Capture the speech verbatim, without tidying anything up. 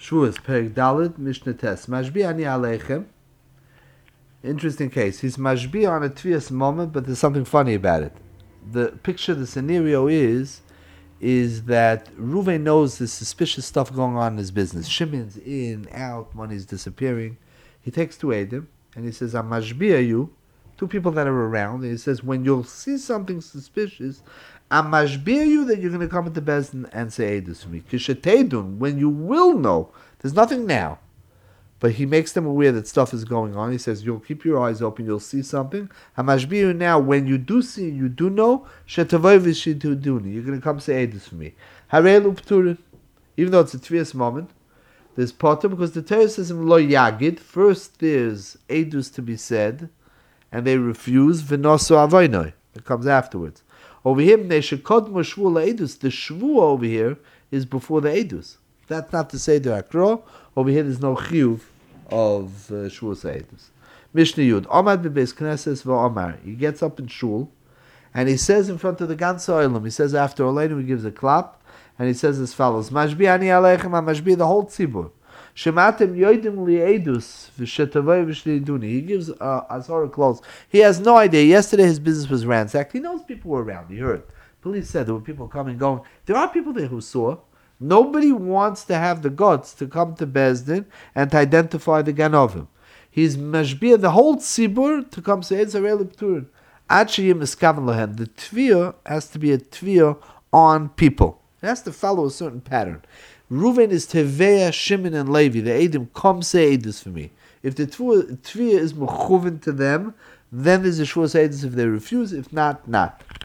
Shavuos, Perek Dalet, Mishnah Tes. Mashbi ani aleichem. Interesting case. He's mashbi on a tvias moment, but there's something funny about it. The picture, the scenario is, is that Reuven knows there's suspicious stuff going on in his business. Shimon's in, out, money's disappearing. He takes two Eidim, and he says, I'm mashbi you, two people that are around, and he says, when you'll see something suspicious, I'm mashbi you that you're going to come into Bezdin and say Eidus for me. Kishetedun, when you will know, there's nothing now, but he makes them aware that stuff is going on. He says, you'll keep your eyes open, you'll see something. I'm mashbi you now, when you do see, you do know, shetavoy v'shituduni, you're going to come say Eidus for me. Harelu p'turin, even though it's a tvias moment, there's potter, because the Torah says in lo yagid, first there's Eidus to be said, and they refuse, v'nosu avoinoi, it comes afterwards. Over here, the shvua over here is before the edus. That's not to say the akro. Over here, there's no chiyuv of uh, shvua edus. Mishnah Yud. Omad bebeis knesses v'omar. He gets up in shul, and he says in front of the ganze oilam, he says after Oleinu, he gives a clap, and he says as follows, Mashbi ani aleichem, mashbi the whole tzibur. Shematem yoidim li edus v'shetavay v'shliduni. He gives uh, Azhara close. He has no idea. Yesterday his business was ransacked. He knows people were around. He heard. Police said there were people coming, going. There are people there who saw. Nobody wants to have the guts to come to Bezdin and to identify the Ganovim. He's mashbia the whole tzibur to come say Etzarei L'Pturin. Achiyim eskaven lohen. The tviyah has to be a tviyah on people. It has to follow a certain pattern. Reuven is Teveya, Shimon, and Levi. The Eidim come say Eidus for me. If the Tviyah is mechuven to them, then there's a Shvuas Eidus if they refuse. If not, not.